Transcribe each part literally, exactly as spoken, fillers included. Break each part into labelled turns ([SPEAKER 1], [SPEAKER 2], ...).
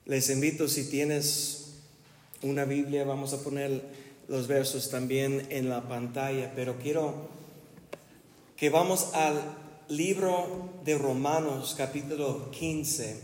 [SPEAKER 1] Les invito, si tienes una Biblia, vamos a poner los versos también en la pantalla, pero quiero que vamos al libro de Romanos, capítulo quince.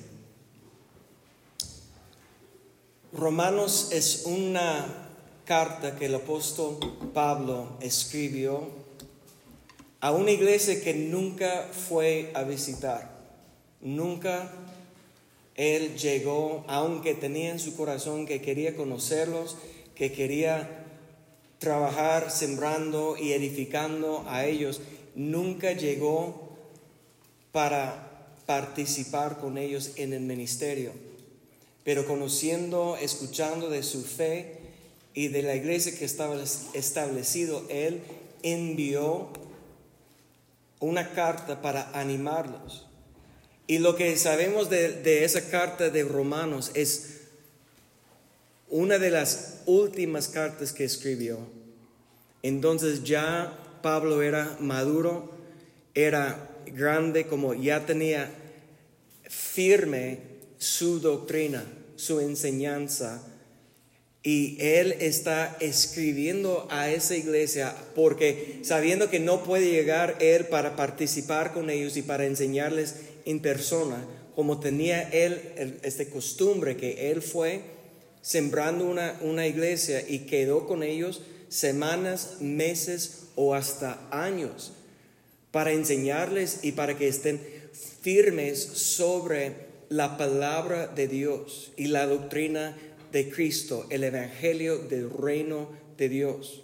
[SPEAKER 1] Romanos es una carta que el apóstol Pablo escribió a una iglesia que nunca fue a visitar. Nunca él llegó, aunque tenía en su corazón que quería conocerlos, que quería trabajar sembrando y edificando a ellos. Nunca llegó para participar con ellos en el ministerio. Pero conociendo, escuchando de su fe y de la iglesia que estaba establecido, él envió una carta para animarlos. Y lo que sabemos de, de esa carta de Romanos es una de las últimas cartas que escribió. Entonces ya Pablo era maduro, era grande, como ya tenía firme su doctrina, su enseñanza. Y él está escribiendo a esa iglesia porque sabiendo que no puede llegar él para participar con ellos y para enseñarles en persona, como tenía él este costumbre, que él fue sembrando una, una iglesia y quedó con ellos semanas, meses o hasta años para enseñarles y para que estén firmes sobre la palabra de Dios y la doctrina de Cristo, el evangelio del reino de Dios.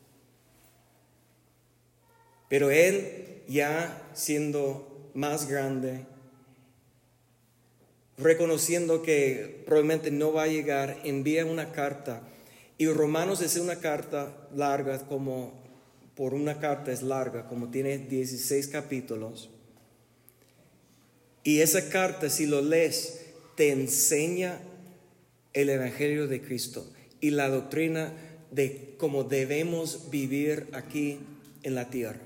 [SPEAKER 1] Pero él, ya siendo más grande, reconociendo que probablemente no va a llegar, envía una carta. Y Romanos es una carta larga, como por una carta es larga, como tiene dieciséis capítulos. Y esa carta, si lo lees, te enseña el evangelio de Cristo y la doctrina de cómo debemos vivir aquí en la tierra.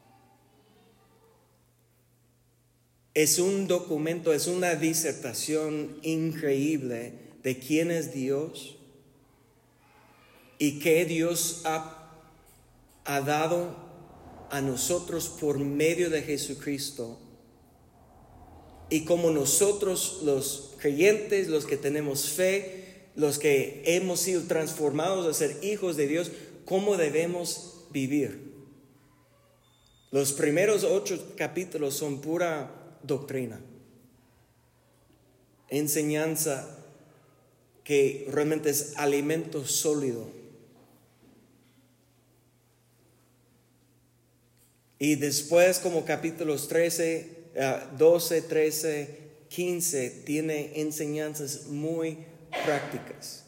[SPEAKER 1] Es un documento, es una disertación increíble de quién es Dios y qué Dios ha, ha dado a nosotros por medio de Jesucristo. Y como nosotros los creyentes, los que tenemos fe, los que hemos sido transformados a ser hijos de Dios, ¿cómo debemos vivir? Los primeros ocho capítulos son pura doctrina, enseñanza que realmente es alimento sólido. Y después, como capítulos trece, doce, trece, quince, tiene enseñanzas muy prácticas.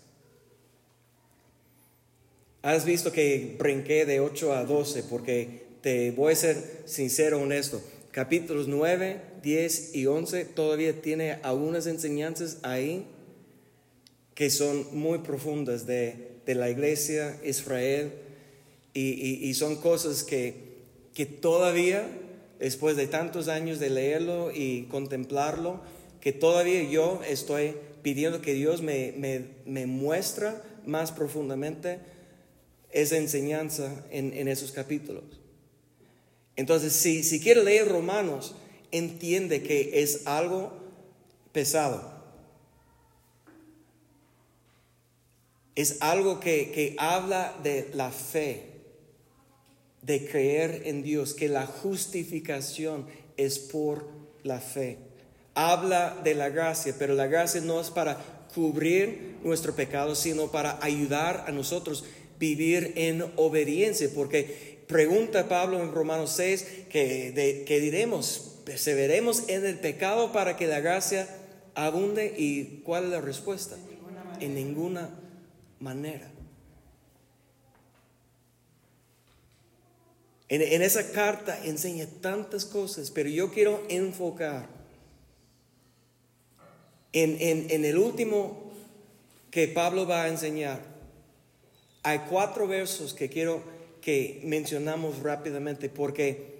[SPEAKER 1] Has visto que brinqué de ocho a doce porque te voy a ser sincero, honesto. Capítulos nueve, diez y once todavía tiene algunas enseñanzas ahí que son muy profundas de, de la iglesia Israel y, y, y son cosas que, que todavía, después de tantos años de leerlo y contemplarlo, que todavía yo estoy pidiendo que Dios me, me, me muestra más profundamente esa enseñanza en, en esos capítulos. Entonces, si, si quiere leer Romanos, entiende que es algo pesado. Es algo que, que habla de la fe, de creer en Dios, que la justificación es por la fe. Habla de la gracia, pero la gracia no es para cubrir nuestro pecado, sino para ayudar a nosotros vivir en obediencia, porque pregunta Pablo en Romanos seis que, de, que diremos, perseveremos en el pecado para que la gracia abunde. ¿Y cuál es la respuesta? En ninguna manera. En, en esa carta enseña tantas cosas, pero yo quiero enfocar en, en, en el último que Pablo va a enseñar. Hay cuatro versos que quiero que mencionamos rápidamente, porque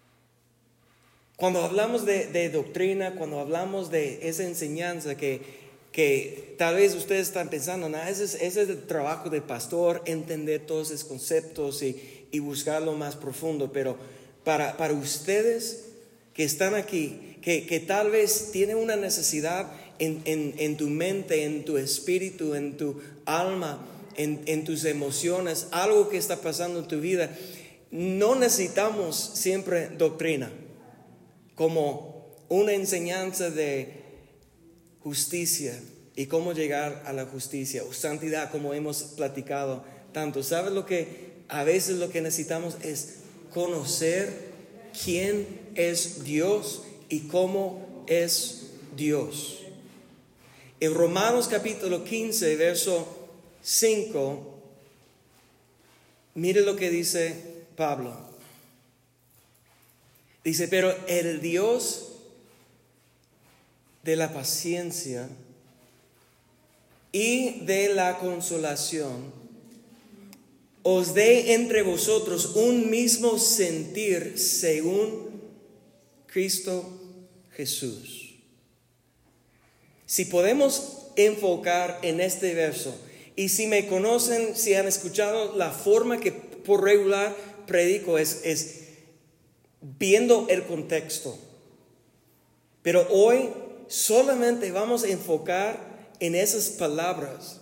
[SPEAKER 1] cuando hablamos de, de doctrina, cuando hablamos de esa enseñanza que que tal vez ustedes están pensando, no, ese, es, ese es el trabajo del pastor, entender todos esos conceptos y, y buscarlo más profundo. Pero para, para ustedes que están aquí, que, que tal vez tienen una necesidad en, en, en tu mente, en tu espíritu, en tu alma, en, en tus emociones, algo que está pasando en tu vida, no necesitamos siempre doctrina como una enseñanza de justicia y cómo llegar a la justicia o santidad, como hemos platicado tanto. ¿Sabes lo que a veces lo que necesitamos es conocer quién es Dios y cómo es Dios? En Romanos capítulo quince, verso cinco, mire lo que dice Pablo. Dice, pero el Dios de la paciencia y de la consolación os dé entre vosotros un mismo sentir según Cristo Jesús. Si podemos enfocar en este verso, y si me conocen, si han escuchado la forma que por regular predico, es, es viendo el contexto. Pero hoy solamente vamos a enfocar en esas palabras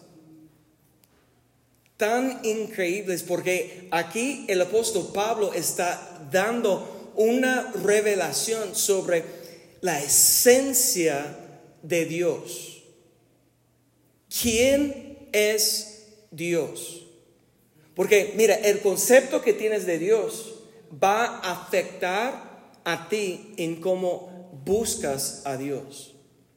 [SPEAKER 1] tan increíbles, porque aquí el apóstol Pablo está dando una revelación sobre la esencia de Dios. ¿Quién es Dios? Porque mira, el concepto que tienes de Dios va a afectar a ti en cómo buscas a Dios.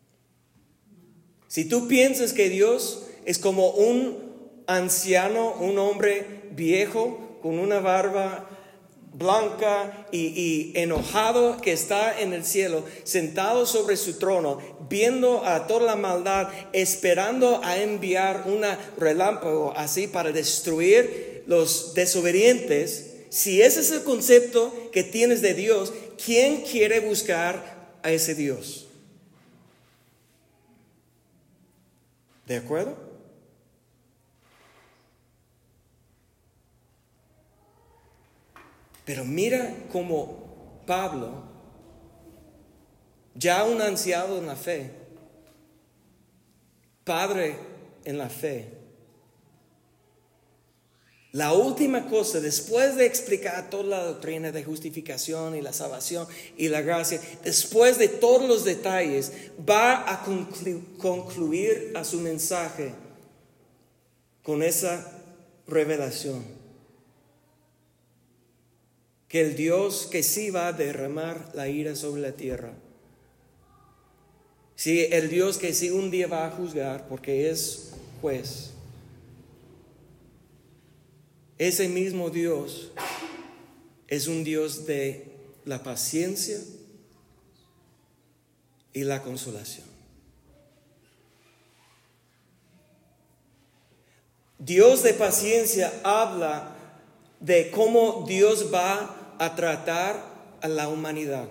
[SPEAKER 1] Si tú piensas que Dios es como un anciano, un hombre viejo con una barba blanca y, y enojado que está en el cielo, sentado sobre su trono, viendo a toda la maldad, esperando a enviar un relámpago así para destruir los desobedientes, si ese es el concepto que tienes de Dios, ¿quién quiere buscar a ese Dios? ¿De acuerdo? Pero mira cómo Pablo, ya un anciano en la fe, padre en la fe, la última cosa, después de explicar toda la doctrina de justificación y la salvación y la gracia, después de todos los detalles, va a conclu- concluir a su mensaje con esa revelación. Que el Dios que sí va a derramar la ira sobre la tierra, sí, el Dios que sí un día va a juzgar porque es juez, ese mismo Dios es un Dios de la paciencia y la consolación. Dios de paciencia habla de cómo Dios va a tratar a la humanidad.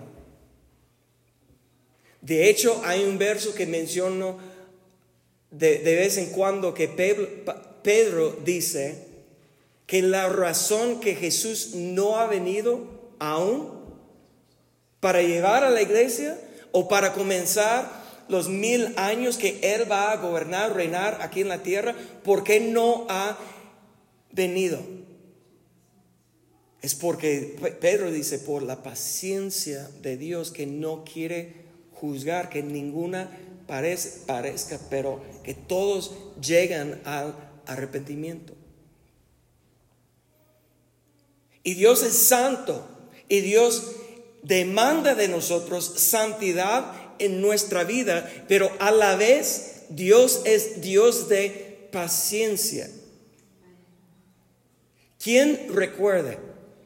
[SPEAKER 1] De hecho, hay un verso que menciono de, de vez en cuando que Pedro, Pedro dice que la razón que Jesús no ha venido aún para llegar a la iglesia o para comenzar los mil años que Él va a gobernar, reinar aquí en la tierra, ¿por qué no ha venido? Es porque Pedro dice, por la paciencia de Dios, que no quiere juzgar, que ninguna parezca, parezca, pero que todos llegan al arrepentimiento. Y Dios es santo, y Dios demanda de nosotros santidad en nuestra vida, pero a la vez Dios es Dios de paciencia. ¿Quién recuerda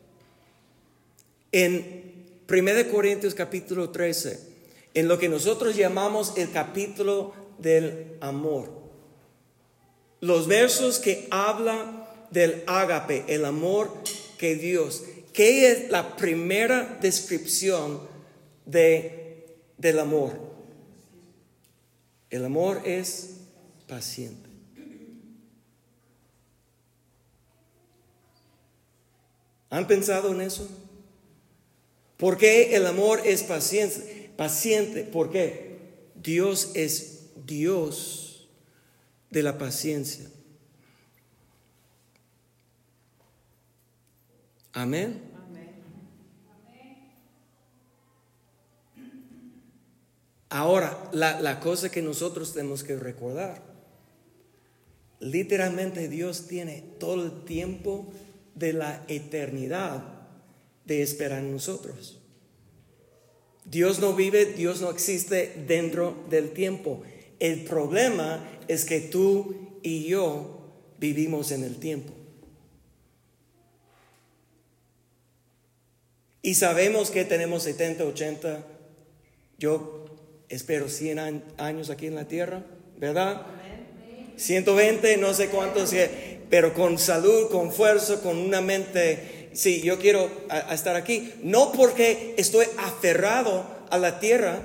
[SPEAKER 1] en primera Corintios capítulo trece, en lo que nosotros llamamos el capítulo del amor, los versos que hablan del ágape, el amor que Dios, ¿qué es la primera descripción de, del amor? El amor es paciente. ¿Han pensado en eso? ¿Por qué el amor es paciente? Paciente, ¿por qué? Dios es Dios de la paciencia. Amén. Ahora, la, la cosa que nosotros tenemos que recordar, literalmente Dios tiene todo el tiempo de la eternidad de esperar en nosotros. Dios no vive, Dios no existe dentro del tiempo. El problema es que tú y yo vivimos en el tiempo. Y sabemos que tenemos setenta, ochenta, yo espero cien años aquí en la tierra, ¿verdad? ciento veinte, no sé cuántos, pero con salud, con fuerza, con una mente. Sí, yo quiero a, a estar aquí, no porque estoy aferrado a la tierra,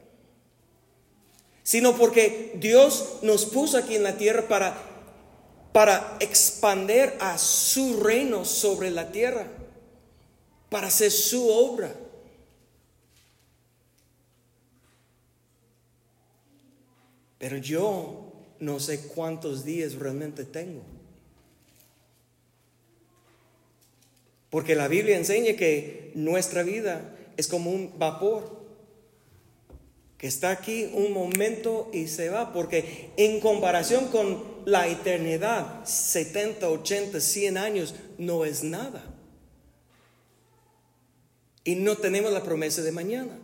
[SPEAKER 1] sino porque Dios nos puso aquí en la tierra para, para expandir a su reino sobre la tierra, para hacer su obra. Pero yo no sé cuántos días realmente tengo. Porque la Biblia enseña que nuestra vida es como un vapor que está aquí un momento y se va. Porque en comparación con la eternidad, setenta, ochenta, cien años no es nada. Y no tenemos la promesa de mañana.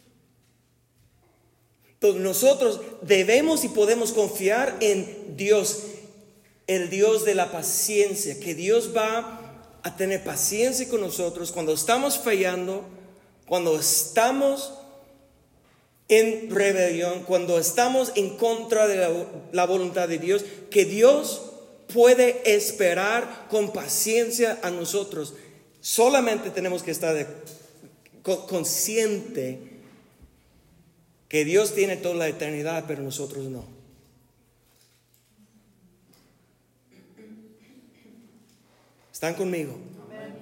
[SPEAKER 1] Entonces nosotros debemos y podemos confiar en Dios, el Dios de la paciencia, que Dios va a tener paciencia con nosotros cuando estamos fallando, cuando estamos en rebelión, cuando estamos en contra de la, la voluntad de Dios, que Dios puede esperar con paciencia a nosotros. Solamente tenemos que estar de, con, consciente que Dios tiene toda la eternidad, pero nosotros no. ¿Están conmigo? Amén.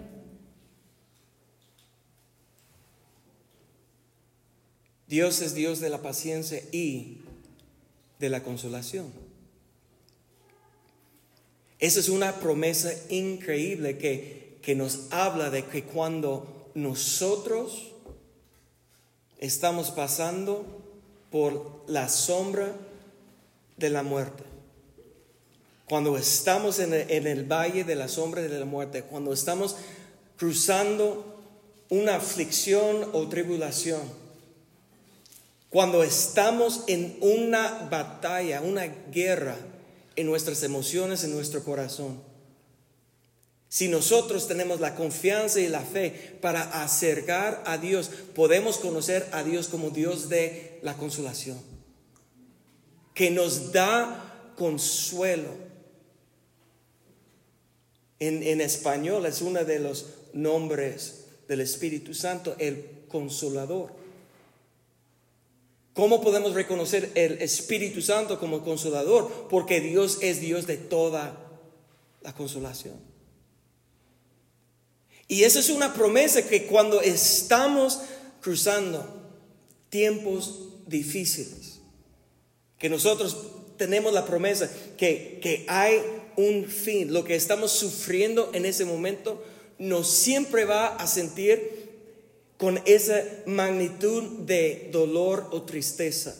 [SPEAKER 1] Dios es Dios de la paciencia y de la consolación. Esa es una promesa increíble que, que nos habla de que cuando nosotros estamos pasando por la sombra de la muerte, cuando estamos en el, en el valle de la sombra de la muerte, cuando estamos cruzando una aflicción o tribulación, cuando estamos en una batalla, una guerra en nuestras emociones, en nuestro corazón, si nosotros tenemos la confianza y la fe para acercar a Dios, podemos conocer a Dios como Dios de la consolación, que nos da consuelo. En, en español es uno de los nombres del Espíritu Santo, el Consolador. ¿Cómo podemos reconocer el Espíritu Santo como Consolador? Porque Dios es Dios de toda la consolación. Y esa es una promesa que cuando estamos cruzando tiempos difíciles, que nosotros tenemos la promesa que, que hay un fin. Lo que estamos sufriendo en ese momento no siempre va a sentir con esa magnitud de dolor o tristeza.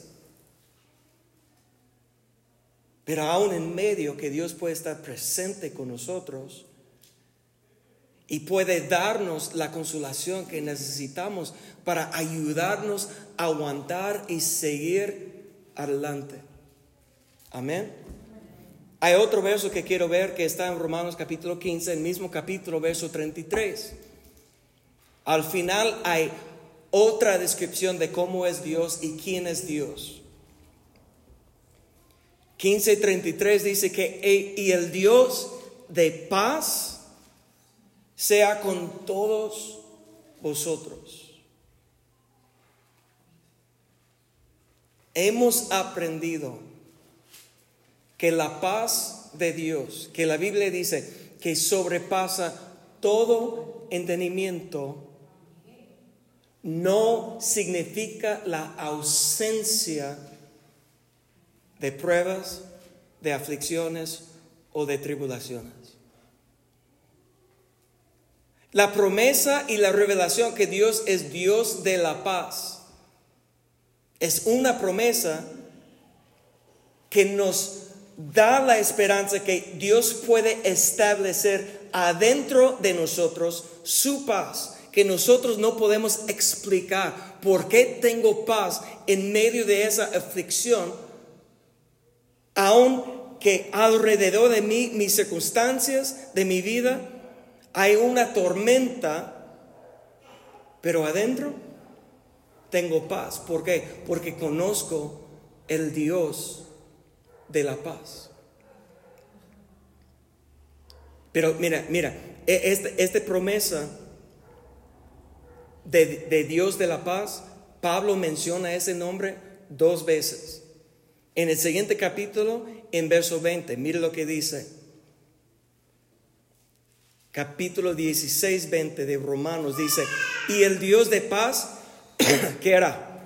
[SPEAKER 1] Pero aún en medio que Dios puede estar presente con nosotros y puede darnos la consolación que necesitamos para ayudarnos a aguantar y seguir adelante. Amén. Hay otro verso que quiero ver que está en Romanos capítulo quince, el mismo capítulo, verso treinta y tres. Al final hay otra descripción de cómo es Dios y quién es Dios. quince treinta y tres dice que y el Dios de paz sea con todos vosotros. hemos aprendido que la paz de Dios, que la Biblia dice que sobrepasa todo entendimiento, no significa la ausencia de pruebas, de aflicciones o de tribulaciones. La promesa y la revelación que Dios es Dios de la paz es una promesa que nos da la esperanza que Dios puede establecer adentro de nosotros su paz, que nosotros no podemos explicar por qué tengo paz en medio de esa aflicción, aunque alrededor de mí, mis circunstancias de mi vida, hay una tormenta, pero adentro tengo paz. ¿Por qué? Porque conozco el Dios de la paz. Pero mira, mira, esta, esta promesa de, de Dios de la paz, Pablo menciona ese nombre dos veces. En el siguiente capítulo, en verso veinte, mire lo que dice. Capítulo dieciséis, veinte de Romanos dice: y el Dios de paz, ¿qué hará?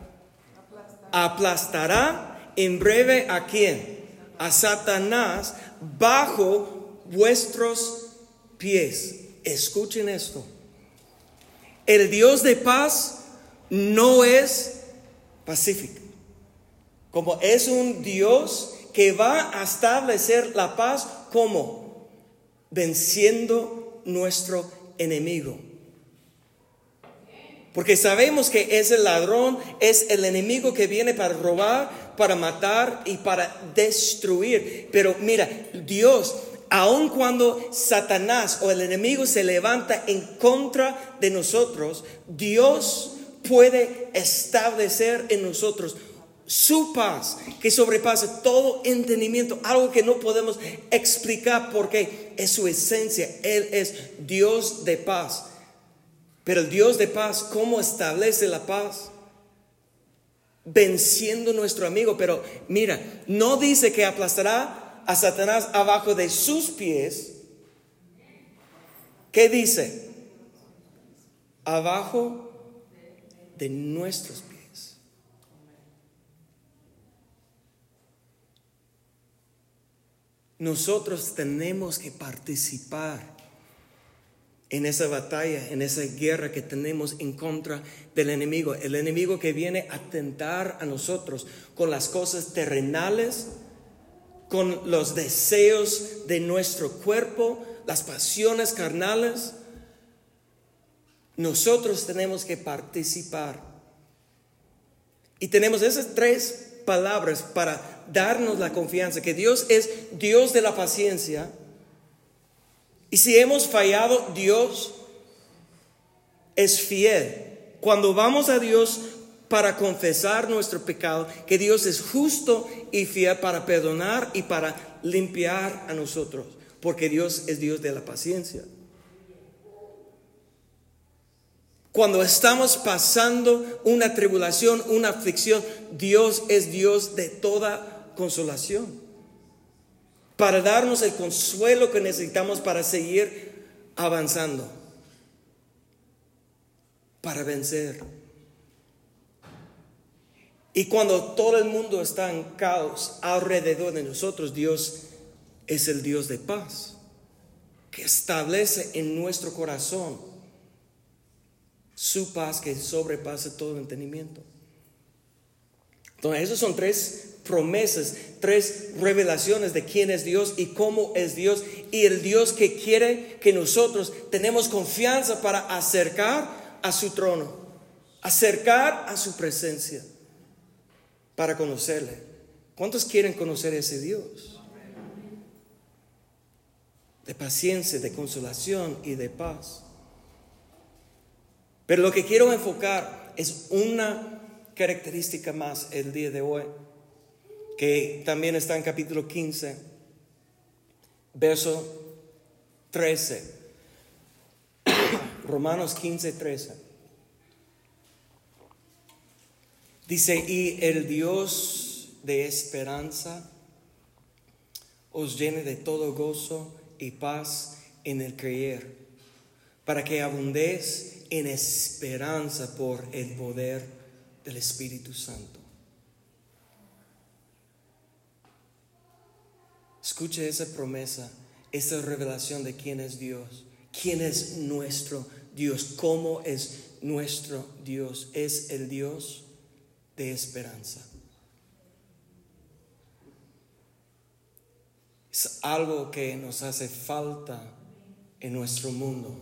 [SPEAKER 1] Aplastará en breve ¿a quién? A Satanás bajo vuestros pies. Escuchen esto. El Dios de paz no es pacífico. Como es un Dios que va a establecer la paz, ¿cómo? Venciendo nuestro enemigo. Porque sabemos que es el ladrón, es el enemigo que viene para robar, para matar y para destruir. Pero mira, Dios, aun cuando Satanás o el enemigo se levanta en contra de nosotros, Dios puede establecer en nosotros su paz que sobrepasa todo entendimiento, algo que no podemos explicar porque es su esencia. Él es Dios de paz. Pero el Dios de paz, ¿cómo establece la paz? Venciendo nuestro amigo. Pero mira, no dice que aplastará a Satanás abajo de sus pies. ¿Qué dice? Abajo de nuestros pies. Nosotros tenemos que participar en esa batalla, en esa guerra que tenemos en contra del enemigo. El enemigo que viene a tentar a nosotros con las cosas terrenales, con los deseos de nuestro cuerpo, las pasiones carnales. Nosotros tenemos que participar. Y tenemos esas tres palabras para darnos la confianza que Dios es Dios de la paciencia. Y si hemos fallado, Dios es fiel. Cuando vamos a Dios para confesar nuestro pecado, que Dios es justo y fiel para perdonar y para limpiar a nosotros, porque Dios es Dios de la paciencia. Cuando estamos pasando una tribulación, una aflicción, Dios es Dios de toda consolación, para darnos el consuelo que necesitamos para seguir avanzando, para vencer. Y cuando todo el mundo está en caos alrededor de nosotros, Dios es el Dios de paz, que establece en nuestro corazón su paz que sobrepasa todo entendimiento. Entonces, esas son tres promesas, tres revelaciones de quién es Dios y cómo es Dios. Y el Dios que quiere que nosotros tenemos confianza para acercar a su trono, acercar a su presencia, para conocerle. ¿Cuántos quieren conocer a ese Dios? De paciencia, de consolación y de paz. Pero lo que quiero enfocar es una característica más el día de hoy, que también está en capítulo quince, verso trece. Romanos quince, trece. Dice, y el Dios de esperanza os llene de todo gozo y paz en el creer, para que abundéis en esperanza por el poder del Espíritu Santo. Escuche esa promesa, esa revelación de quién es Dios, quién es nuestro Dios, cómo es nuestro Dios. Es el Dios de esperanza. Es algo que nos hace falta en nuestro mundo.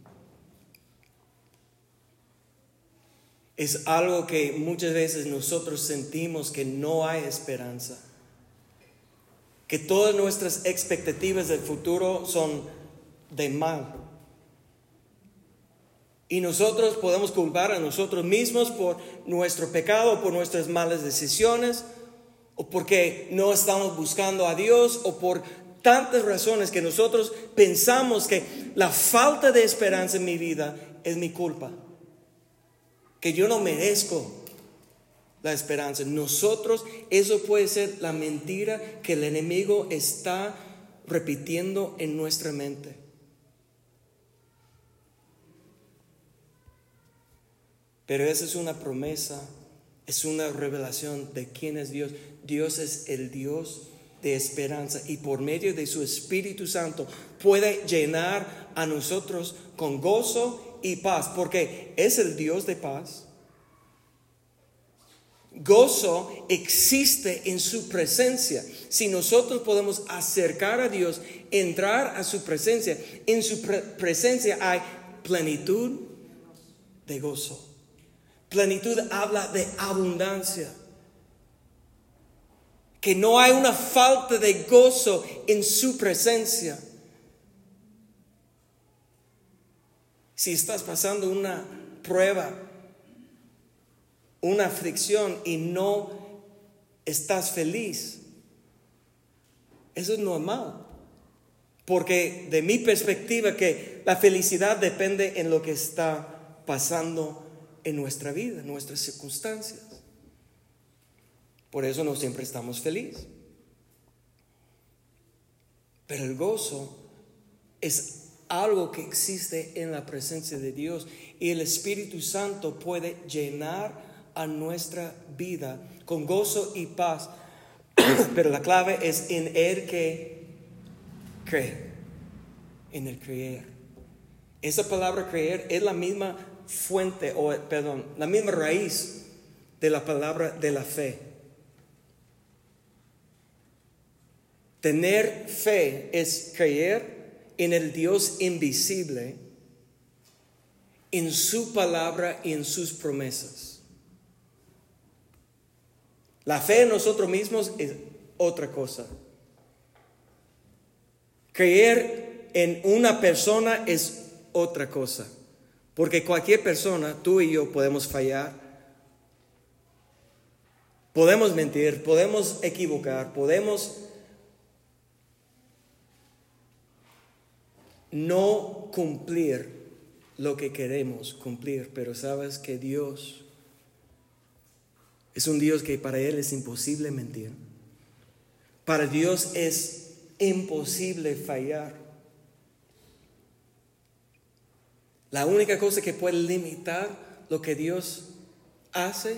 [SPEAKER 1] Es algo que muchas veces nosotros sentimos que no hay esperanza, que todas nuestras expectativas del futuro son de mal. Y nosotros podemos culpar a nosotros mismos por nuestro pecado, por nuestras malas decisiones, o porque no estamos buscando a Dios, o por tantas razones que nosotros pensamos que la falta de esperanza en mi vida es mi culpa, que yo no merezco la esperanza. Nosotros, eso puede ser la mentira que el enemigo está repitiendo en nuestra mente. Pero esa es una promesa, es una revelación de quién es Dios. Dios es el Dios de esperanza, y por medio de su Espíritu Santo puede llenar a nosotros con gozo y paz, porque es el Dios de paz. Gozo existe en su presencia. Si nosotros podemos acercar a Dios, entrar a su presencia, en su pre- presencia hay plenitud de gozo. Plenitud habla de abundancia. Que no hay una falta de gozo en su presencia. Si estás pasando una prueba, una aflicción y no estás feliz, eso es normal. Porque de mi perspectiva, que la felicidad depende en lo que está pasando en nuestra vida, en nuestras circunstancias. Por eso no siempre estamos felices. Pero el gozo es algo que existe en la presencia de Dios, y el Espíritu Santo puede llenar a nuestra vida con gozo y paz. Pero la clave es en el que cree, en el creer. Esa palabra creer es la misma fuente, o perdón, la misma raíz de la palabra de la fe. Tener fe es creer en el Dios invisible, en su palabra y en sus promesas. La fe en nosotros mismos es otra cosa. Creer en una persona es otra cosa. Porque cualquier persona, tú y yo, podemos fallar, podemos mentir, podemos equivocar, podemos no cumplir lo que queremos cumplir. Pero sabes que Dios es un Dios que para Él es imposible mentir. Para Dios es imposible fallar. La única cosa que puede limitar lo que Dios hace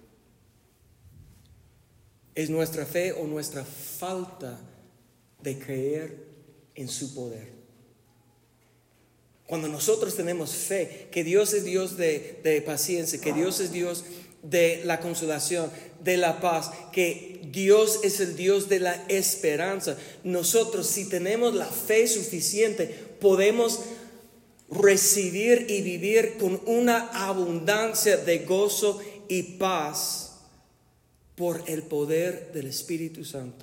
[SPEAKER 1] es nuestra fe o nuestra falta de creer en su poder. Cuando nosotros tenemos fe que Dios es Dios de, de paciencia, que Dios es Dios de la consolación, de la paz, que Dios es el Dios de la esperanza, nosotros, si tenemos la fe suficiente, podemos recibir y vivir con una abundancia de gozo y paz por el poder del Espíritu Santo.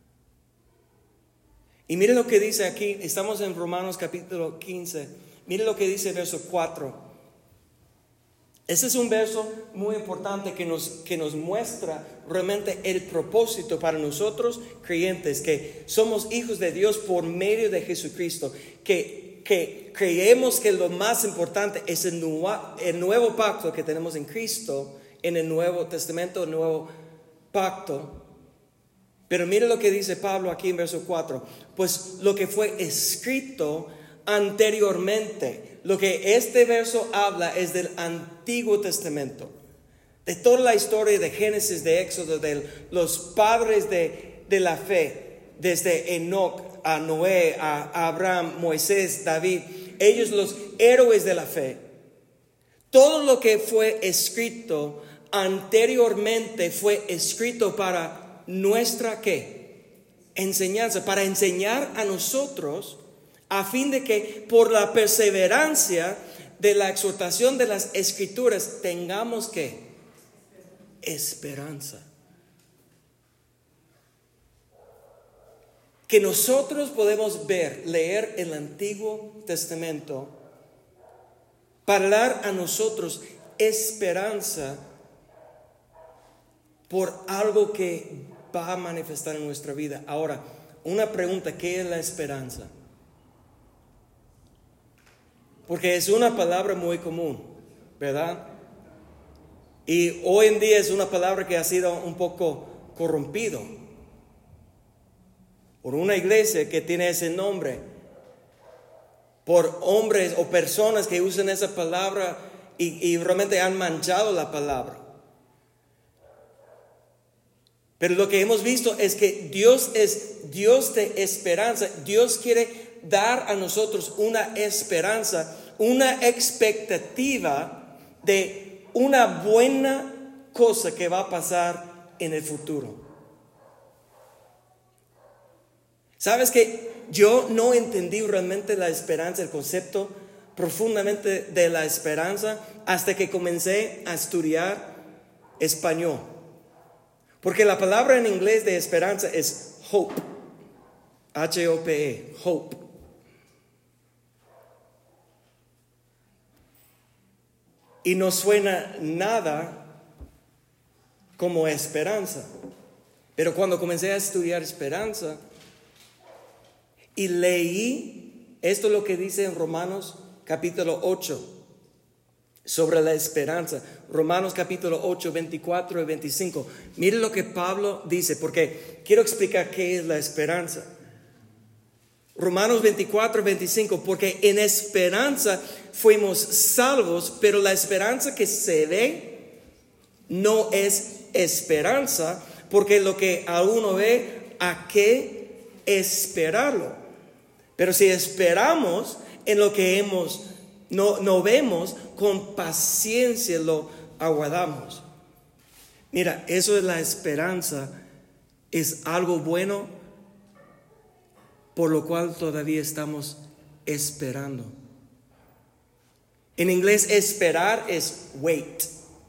[SPEAKER 1] Y mire lo que dice aquí, estamos en Romanos capítulo quince, mire lo que dice verso cuatro. Ese es un verso muy importante que nos, que nos muestra realmente el propósito para nosotros creyentes, que somos hijos de Dios por medio de Jesucristo, que que creemos que lo más importante es el nuevo, el nuevo pacto que tenemos en Cristo en el Nuevo Testamento, el Nuevo Pacto. Pero mire lo que dice Pablo aquí en verso cuatro. Pues lo que fue escrito anteriormente. Lo que este verso habla es del Antiguo Testamento. De toda la historia de Génesis, de Éxodo, de los padres de, de la fe. Desde Enoc a Noé, a Abraham, Moisés, David. Ellos los héroes de la fe. Todo lo que fue escrito anteriormente fue escrito para nuestra ¿qué? Enseñanza, para enseñar a nosotros, a fin de que por la perseverancia de la exhortación de las Escrituras tengamos ¿qué? Esperanza. Que nosotros podemos ver, leer el Antiguo Testamento para dar a nosotros esperanza por algo que va a manifestar en nuestra vida. Ahora, una pregunta: ¿qué es la esperanza? Porque es una palabra muy común, ¿verdad? Y hoy en día es una palabra que ha sido un poco corrompido por una iglesia que tiene ese nombre, por hombres o personas que usan esa palabra y, y realmente han manchado la palabra. Pero lo que hemos visto es que Dios es Dios de esperanza. Dios quiere dar a nosotros una esperanza, una expectativa de una buena cosa que va a pasar en el futuro. ¿Sabes que yo no entendí realmente la esperanza, el concepto profundamente de la esperanza, hasta que comencé a estudiar español? Porque la palabra en inglés de esperanza es hope, H O P E, hope. Y no suena nada como esperanza. Pero cuando comencé a estudiar esperanza y leí, esto es lo que dice en Romanos capítulo ocho sobre la esperanza. Romanos capítulo ocho, veinticuatro y veinticinco. Mire lo que Pablo dice, porque quiero explicar qué es la esperanza. Romanos veinticuatro, veinticinco, porque en esperanza fuimos salvos, pero la esperanza que se ve no es esperanza, porque lo que a uno ve, ¿a qué esperarlo? Pero si esperamos en lo que hemos, no, no vemos, con paciencia lo aguardamos. Mira, eso es la esperanza, es algo bueno por lo cual todavía estamos esperando. En inglés esperar es wait.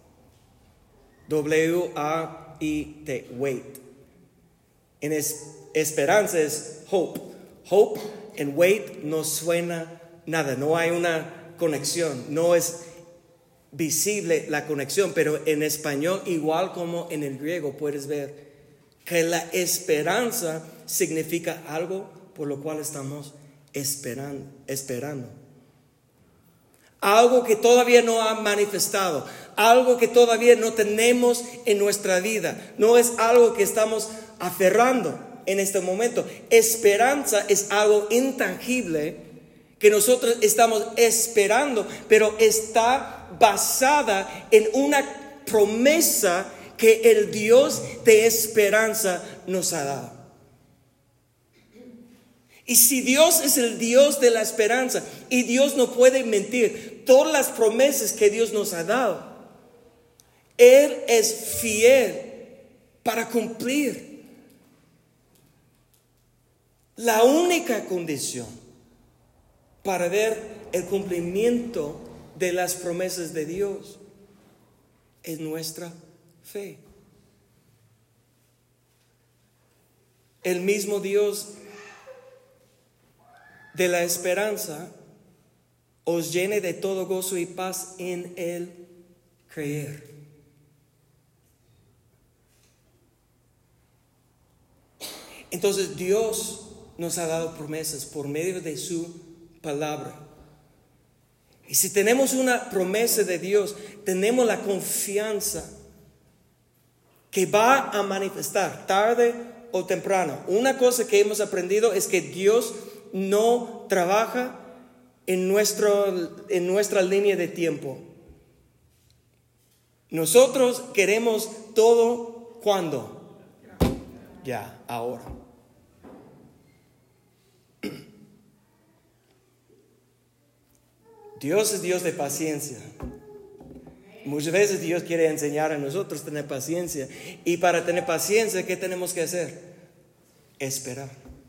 [SPEAKER 1] W A I T, wait. En es, esperanza es hope. Hope and wait no suena nada, no hay una conexión, no es visible la conexión, pero en español, igual como en el griego, puedes ver que la esperanza significa algo por lo cual estamos esperando, esperando. Algo que todavía no ha manifestado, algo que todavía no tenemos en nuestra vida. No es algo que estamos aferrando en este momento. Esperanza es algo intangible que nosotros estamos esperando, pero está basada en una promesa que el Dios de esperanza nos ha dado. Y si Dios es el Dios de la esperanza y Dios no puede mentir, todas las promesas que Dios nos ha dado, Él es fiel para cumplir. La única condición para ver el cumplimiento de las promesas de Dios es nuestra fe. El mismo Dios de la esperanza os llene de todo gozo y paz en el creer. Entonces Dios nos ha dado promesas por medio de su palabra. Y si tenemos una promesa de Dios, tenemos la confianza que va a manifestar tarde o temprano. Una cosa que hemos aprendido es que Dios no trabaja en, nuestro, en nuestra línea de tiempo. Nosotros queremos todo, ¿cuándo? Ya, ahora. Dios es Dios de paciencia. Muchas veces Dios quiere enseñar a nosotros a tener paciencia. Y para tener paciencia, ¿qué tenemos que hacer? Esperar.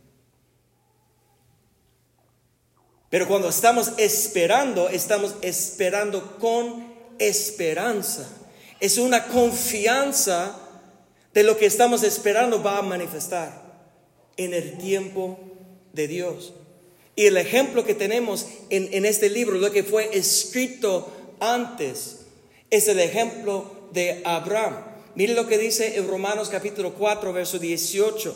[SPEAKER 1] Pero cuando estamos esperando, estamos esperando con esperanza. Es una confianza de lo que estamos esperando va a manifestar en el tiempo de Dios. Y el ejemplo que tenemos en, en este libro, lo que fue escrito antes, es el ejemplo de Abraham. Mire lo que dice en Romanos capítulo cuatro, verso dieciocho.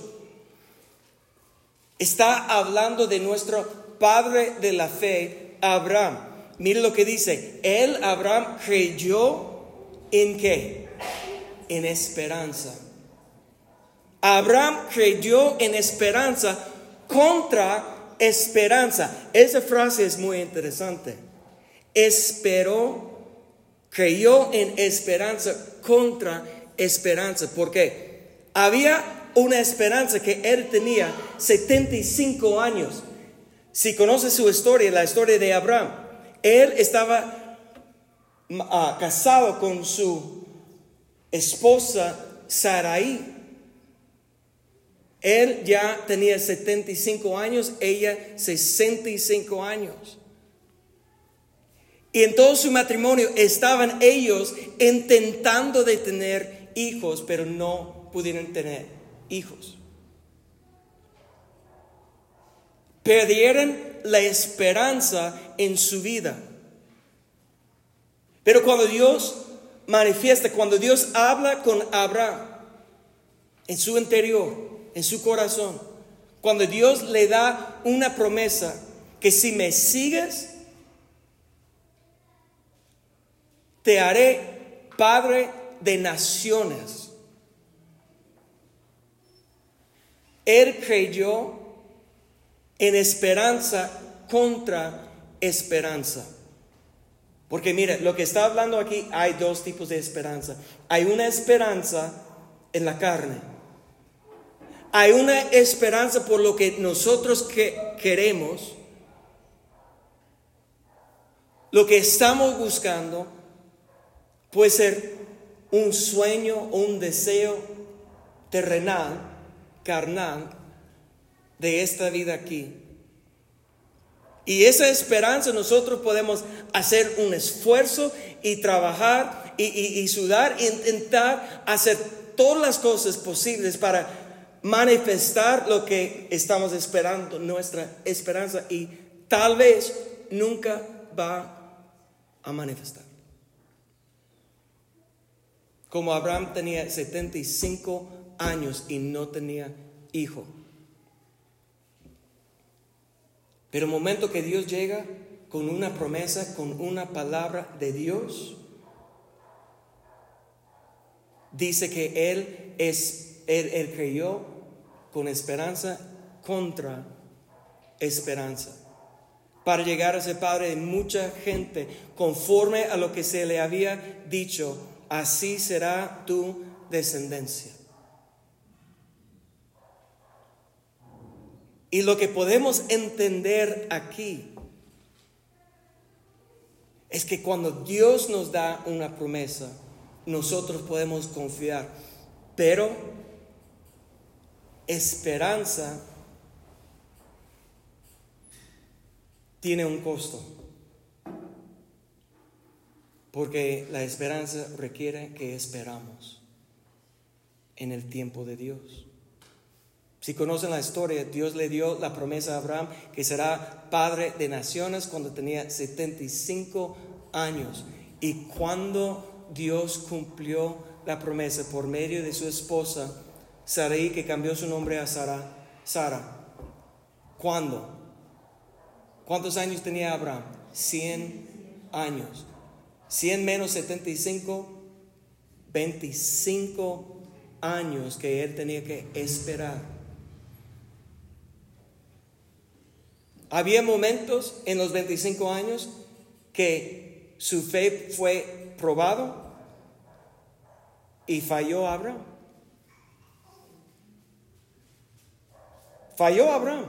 [SPEAKER 1] Está hablando de nuestro padre de la fe, Abraham. Mire lo que dice. Él, Abraham, creyó en ¿qué? En esperanza. Abraham creyó en esperanza contra esperanza. Esa frase es muy interesante. Esperó. Creyó en esperanza contra esperanza. Porque había una esperanza que él tenía setenta y cinco años. Si conoce su historia, la historia de Abraham, él estaba uh, casado con su esposa Sarai. Él ya tenía setenta y cinco años, ella sesenta y cinco años. Y en todo su matrimonio estaban ellos intentando de tener hijos, pero no pudieron tener hijos. Perdieron la esperanza en su vida. Pero cuando Dios manifiesta, cuando Dios habla con Abraham, en su interior, en su corazón, cuando Dios le da una promesa, que si me sigues, te haré padre de naciones. Él creyó en esperanza contra esperanza. Porque mire, lo que está hablando aquí, hay dos tipos de esperanza. Hay una esperanza en la carne. Hay una esperanza por lo que nosotros que queremos, lo que estamos buscando. Puede ser un sueño o un deseo terrenal, carnal, de esta vida aquí. Y esa esperanza nosotros podemos hacer un esfuerzo y trabajar y, y, y sudar e intentar hacer todas las cosas posibles para manifestar lo que estamos esperando, nuestra esperanza, y tal vez nunca va a manifestar. Como Abraham tenía setenta y cinco años y no tenía hijo. Pero el momento que Dios llega con una promesa, con una palabra de Dios, dice que Él, es, él, él creyó con esperanza contra esperanza. Para llegar a ser padre de mucha gente, conforme a lo que se le había dicho, así será tu descendencia. Y lo que podemos entender aquí es que cuando Dios nos da una promesa, nosotros podemos confiar. Pero esperanza tiene un costo. Porque la esperanza requiere que esperamos en el tiempo de Dios. Si conocen la historia, Dios le dio la promesa a Abraham que será padre de naciones cuando tenía setenta y cinco años. Y cuando Dios cumplió la promesa por medio de su esposa Sarai, que cambió su nombre a Sara, Sara. ¿Cuándo? ¿Cuántos años tenía Abraham? cien años. cien menos setenta y cinco, veinticinco años que él tenía que esperar. Había momentos en los veinticinco años que su fe fue probado y falló Abraham. Falló Abraham.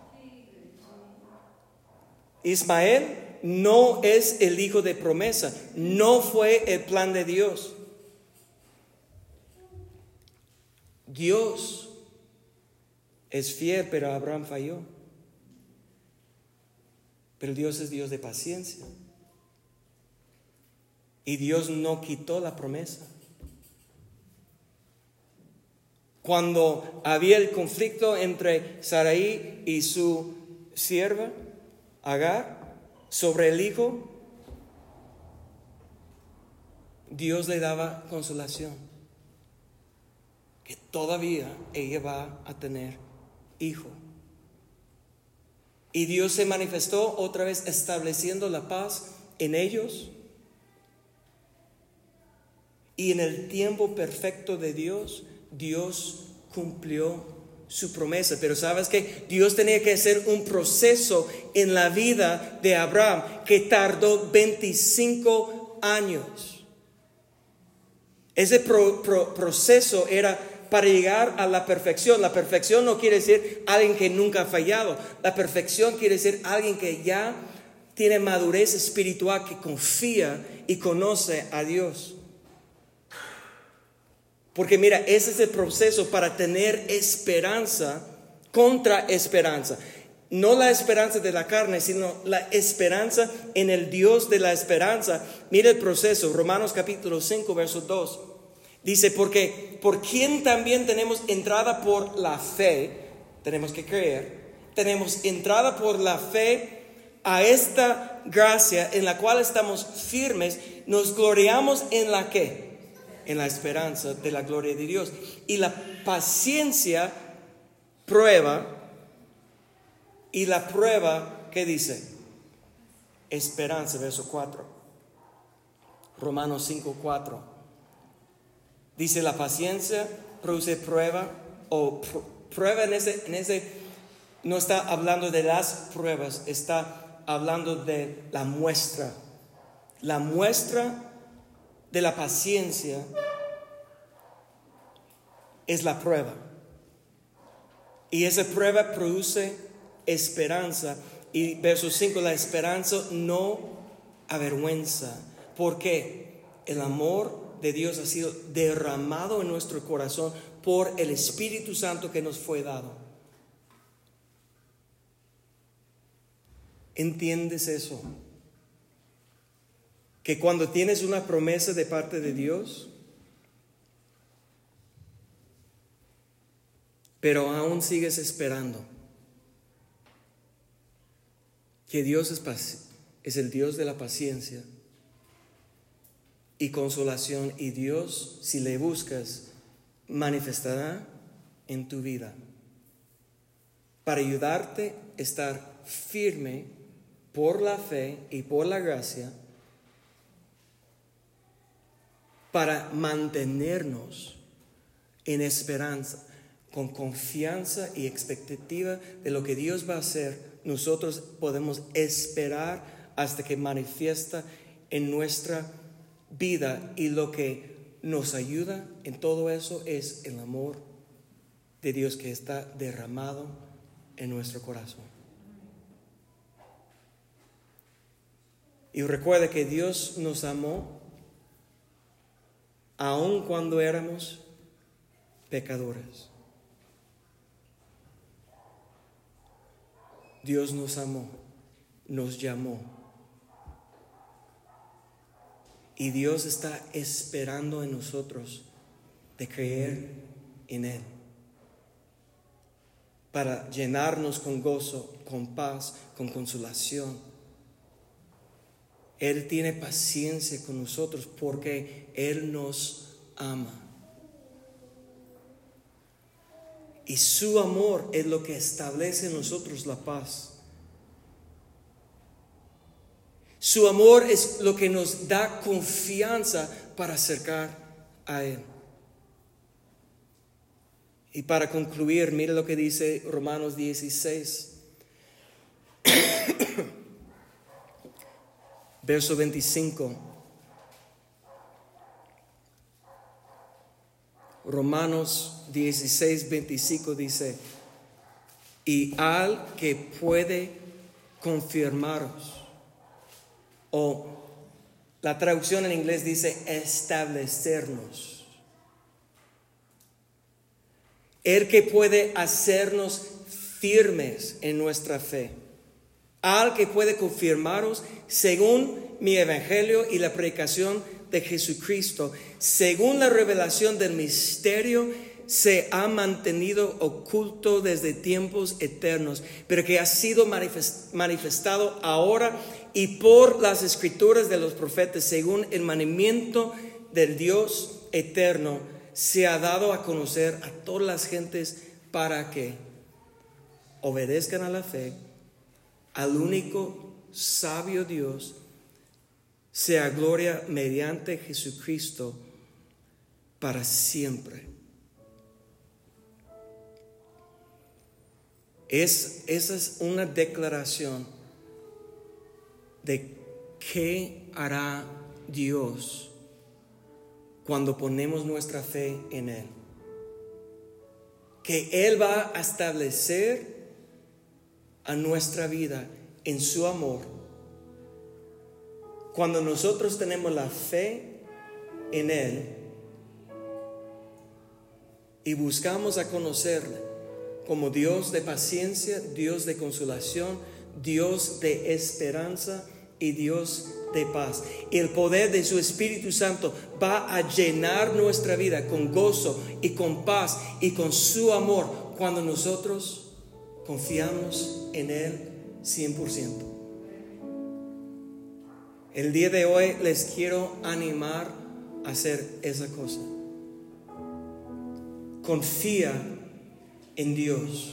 [SPEAKER 1] Ismael no es el hijo de promesa, no fue el plan de Dios. Dios es fiel, pero Abraham falló. Pero Dios es Dios de paciencia. Y Dios no quitó la promesa. Cuando había el conflicto entre Sarai y su sierva, Agar, sobre el hijo, Dios le daba consolación. Que todavía ella va a tener hijo. Y Dios se manifestó otra vez estableciendo la paz en ellos. Y en el tiempo perfecto de Dios, Dios cumplió su promesa. Pero ¿sabes qué? Dios tenía que hacer un proceso en la vida de Abraham que tardó veinticinco años. Ese pro, pro, proceso era para llegar a la perfección. La perfección no quiere decir alguien que nunca ha fallado. La perfección quiere decir alguien que ya tiene madurez espiritual, que confía y conoce a Dios. Porque mira, ese es el proceso para tener esperanza contra esperanza. No la esperanza de la carne, sino la esperanza en el Dios de la esperanza. Mira el proceso, Romanos capítulo cinco, verso dos. Dice, porque por quien también tenemos entrada por la fe, tenemos que creer, tenemos entrada por la fe a esta gracia en la cual estamos firmes, nos gloriamos en la que, en la esperanza de la gloria de Dios. Y la paciencia prueba, y la prueba, ¿qué dice? Esperanza, verso cuatro. Romanos cinco, cuatro. Dice, la paciencia produce prueba, o pr- prueba en ese, en ese, no está hablando de las pruebas, está hablando de la muestra. La muestra de la paciencia es la prueba. Y esa prueba produce esperanza. Y verso cinco, la esperanza no avergüenza. Porque el amor de Dios ha sido derramado en nuestro corazón por el Espíritu Santo que nos fue dado. ¿Entiendes eso? Que cuando tienes una promesa de parte de Dios, pero aún sigues esperando, que Dios es, paci- es el Dios de la paciencia y consolación, y Dios, si le buscas, manifestará en tu vida para ayudarte a estar firme por la fe y por la gracia, para mantenernos en esperanza, con confianza y expectativa de lo que Dios va a hacer. Nosotros podemos esperar hasta que manifiesta en nuestra vida, y lo que nos ayuda en todo eso es el amor de Dios que está derramado en nuestro corazón. Y recuerda que Dios nos amó aun cuando éramos pecadores. Dios nos amó, nos llamó. Y Dios está esperando en nosotros de creer en Él, para llenarnos con gozo, con paz, con consolación. Él tiene paciencia con nosotros porque Él nos ama. Y su amor es lo que establece en nosotros la paz. Su amor es lo que nos da confianza para acercar a Él. Y para concluir, mire lo que dice Romanos dieciséis. Verso veinticinco. Romanos dieciséis, veinticinco dice: y al que puede confirmaros, o la traducción en inglés dice establecernos, el que puede hacernos firmes en nuestra fe, al que puede confirmaros según mi evangelio y la predicación de Jesucristo, según la revelación del misterio, se ha mantenido oculto desde tiempos eternos, pero que ha sido manifestado ahora y por las escrituras de los profetas, según el mandamiento del Dios eterno, se ha dado a conocer a todas las gentes para que obedezcan a la fe, al único sabio Dios, sea gloria mediante Jesucristo para siempre. Es, esa es una declaración de qué hará Dios cuando ponemos nuestra fe en Él. Que Él va a establecer a nuestra vida en su amor. Cuando nosotros tenemos la fe en Él y buscamos a conocerle como Dios de paciencia, Dios de consolación, Dios de esperanza y Dios de paz. El poder de su Espíritu Santo va a llenar nuestra vida con gozo y con paz y con su amor cuando nosotros confiamos en Él cien por ciento. El día de hoy les quiero animar a hacer esa cosa. Confía en Dios.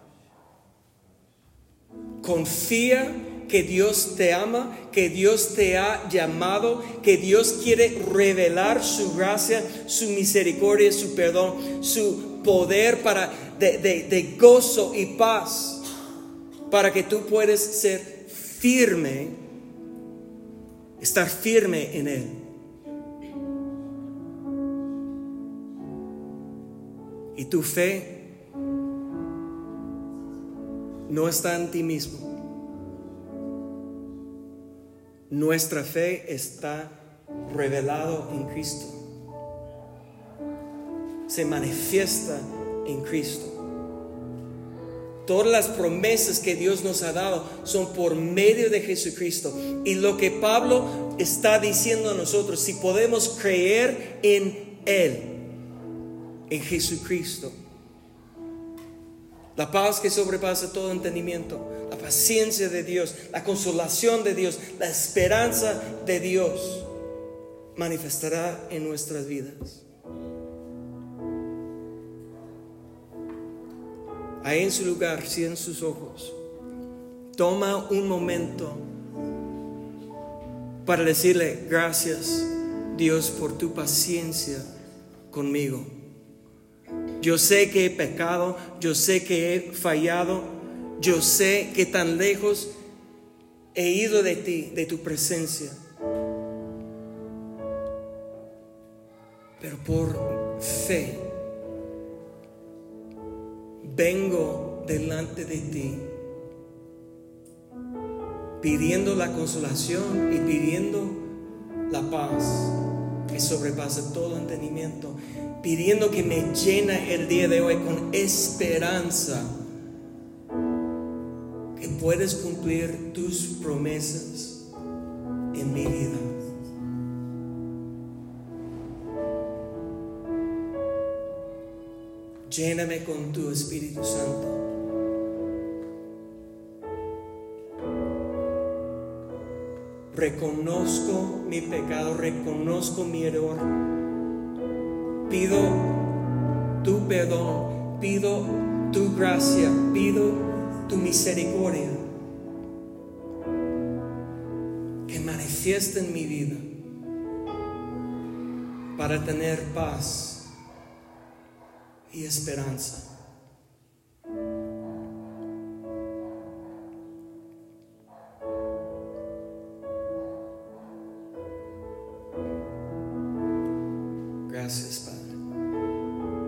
[SPEAKER 1] Confía que Dios te ama, que Dios te ha llamado, que Dios quiere revelar su gracia, su misericordia, su perdón, su poder para de, de, de gozo y paz, para que tú puedas ser firme, estar firme en Él. Y tu fe no está en ti mismo. Nuestra fe está revelado en Cristo. Se manifiesta en Cristo. Todas las promesas que Dios nos ha dado son por medio de Jesucristo. Y lo que Pablo está diciendo a nosotros, si podemos creer en Él, en Jesucristo, la paz que sobrepasa todo entendimiento, la paciencia de Dios, la consolación de Dios, la esperanza de Dios manifestará en nuestras vidas. Ahí en su lugar, cierren sus ojos. Toma un momento para decirle: gracias, Dios, por tu paciencia conmigo. Yo sé que he pecado, yo sé que he fallado, yo sé que tan lejos he ido de ti, de tu presencia. Pero por fe vengo delante de ti, pidiendo la consolación y pidiendo la paz que sobrepasa todo entendimiento, pidiendo que me llene el día de hoy con esperanza que puedes cumplir tus promesas en mi vida. Lléname con tu Espíritu Santo. Reconozco mi pecado, reconozco mi error. Pido tu perdón, pido tu gracia, pido tu misericordia que manifieste en mi vida para tener paz y esperanza. Gracias, Padre.